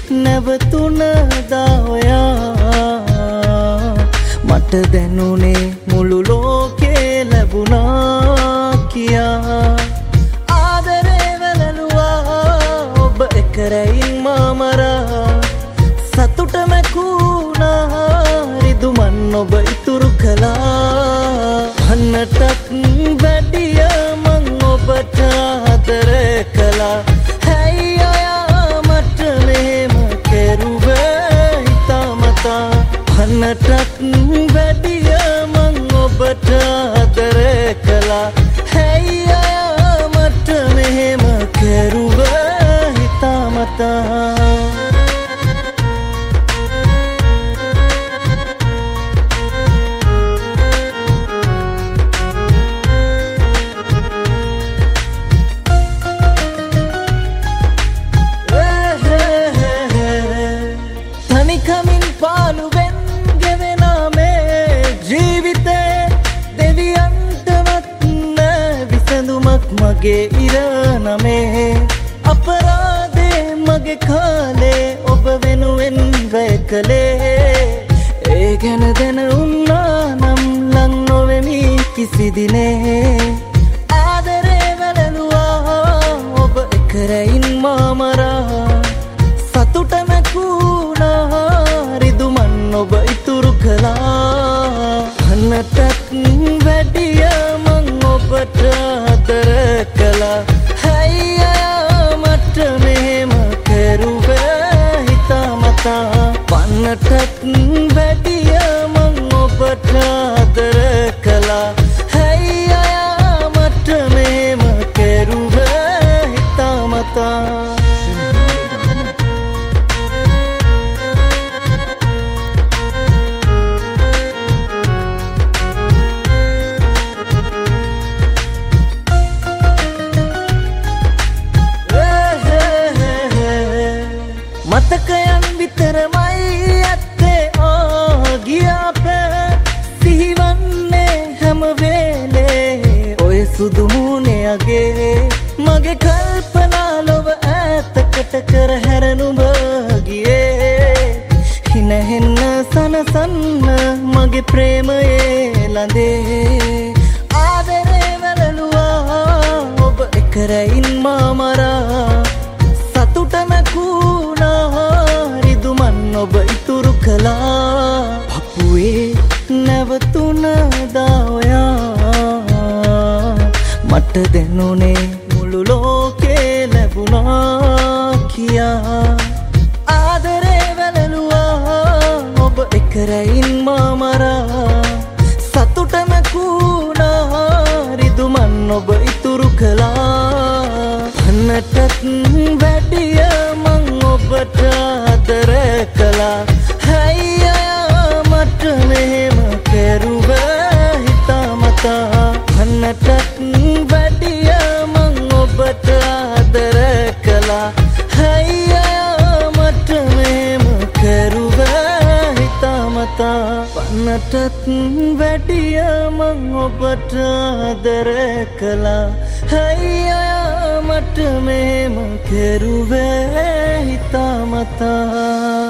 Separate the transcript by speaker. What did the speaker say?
Speaker 1: නැවතුණදා ඔයා මට දැනුනේ මුළු ලෝකේ ලැබුණා කියා ආදරේ වැළලුවා ඔබ එකරයින් මාමරා සතුට මැකුණා රිදුමන් ඔබ ඉතුරු කළා අන්නටත් වැඩිය මං ඔබට ආදර කළා හැයි ඔයා මට මෙහෙම කෙරුවේ හිතාමතා අන්නටත් වැඩිය මං ඔබට ආදර කළා හැයි ඔයා මට මෙහෙම කෙරුවේ හිතාමතා තනිකමින් පාළුවෙන් ගෙවෙනා මේ ජීවිතේ දෙවියන්ටවත් නෑ විසඳුමක් මගේ ඉරණමේ අපරාධේ මගේ කාලේ ඔබ වෙනුවෙන් වැය කළේ ඒ ගැන දැනුණා නම් ලං නොවෙමි කිසි දිනේ ආදරේ වැළලුවා ඔබ එකරයින් මාමරා සතුට මැකුණා රිදුමන් ඔබ ඉතුරු කළා අන්නටත් වැඩිය මං ඔබට ආදර කළා හැයි අයා මට මෙහෙම කෙරුවේ හිතාමතා පන්නටත් වැඩිය මං ඔබට ආදර කළා හැයි අයා මට මෙහෙම කෙරුවේ හිතාමතා මතකයන් විතරමයි ඇත්තේ ගියාපෑ සිහිවන්නේ හැම වෙලේ ඔය සුදු මූණේ අගේ මගේ කල්පනා ලොව ඈතකට කර හැරනුඹ ගියේ හිනහෙන්න සනසන්න මගේ ප්‍රේමයේ ළඳේ ආදරේ වැළලුවා ඔබ එකරයින් මාමරා සතුට මැකුණා රිදුමන් ඔබ ඉතුරු කළා පපුවේ නැවතුණදා ඔයා මට දැනුනේ මුළු ලෝකේ ලැබුණා කියා ආදරේ වැළලුවා ඔබ එකරයින් මාමරා සතුට මැකුණා රිදුමන් ඔබ ඉතුරු කළා අන්නටත් වැඩිය මං ඔබට ආදර කළා හැයි අයා මට මෙහෙම කෙරුවේ හිතාමතා අන්නටත් වැඩිය මං ඔබට ආදර කළා හැයි අයා මට මෙහෙම කෙරුවේ හිතාමතා පන්නටත් වැඩිය මං ඔබට ආදර කළා හැයි අයා මට මෙහෙම කෙරුවේ හිතාමතා